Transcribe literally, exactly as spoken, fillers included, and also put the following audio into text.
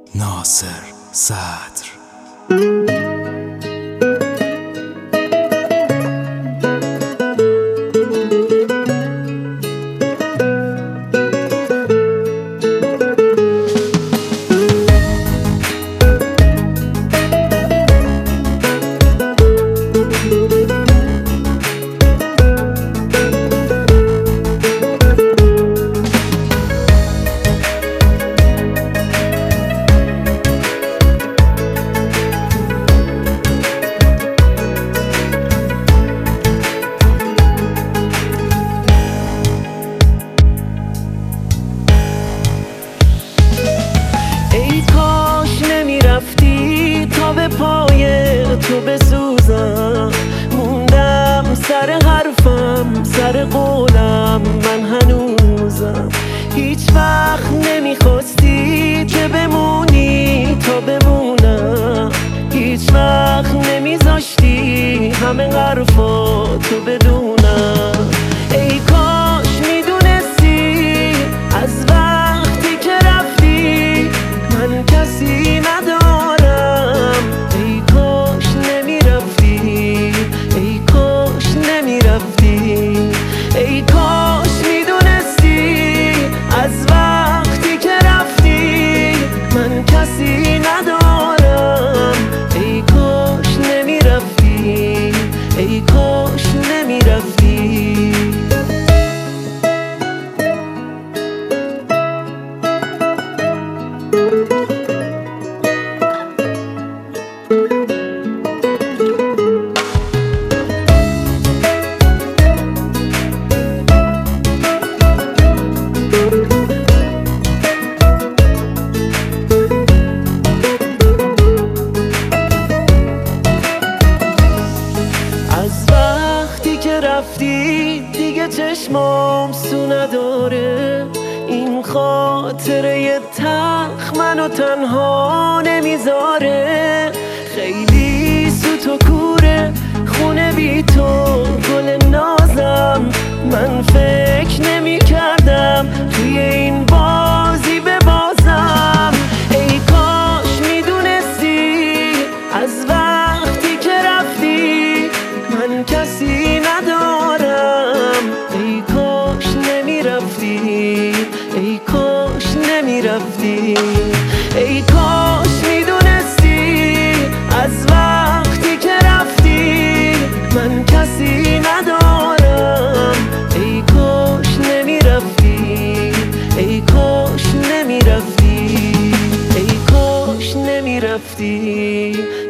ناصر صدر. تا به پای تو بسوزم، موندم سر حرفم، سر قولم من هنوزم. هیچ وقت نمیخواستی که بمونی تا بمونم، هیچ وقت نمیذاشتی همه حرفا تو بدونم. ای کاش میدونستی از وقتی که رفتی من کسی ندارم. ای کاش میدونستی از وقتی که رفتی من کسی ندارم. ای کاش نمیرفتی، ای کاش نمیرفتی. رفتی دیگه چشمام سو نداره، این خاطره تلخ منو تنها نمیذاره. خیلی سوت و کوره خونه بی تو گل نازم، من فکر نمی کردم توی این بازی ببازم. ای کاش میدونستی از وقتی که رفتی من کسی ندارم. ای کاش نمیرفتی، ای کاش نمیرفتی. ای کاش میدونستی از وقتی که رفتی من کسی ندارم. ای کاش نمیرفتی، ای کاش نمیرفتی، ای کاش نمیرفتی.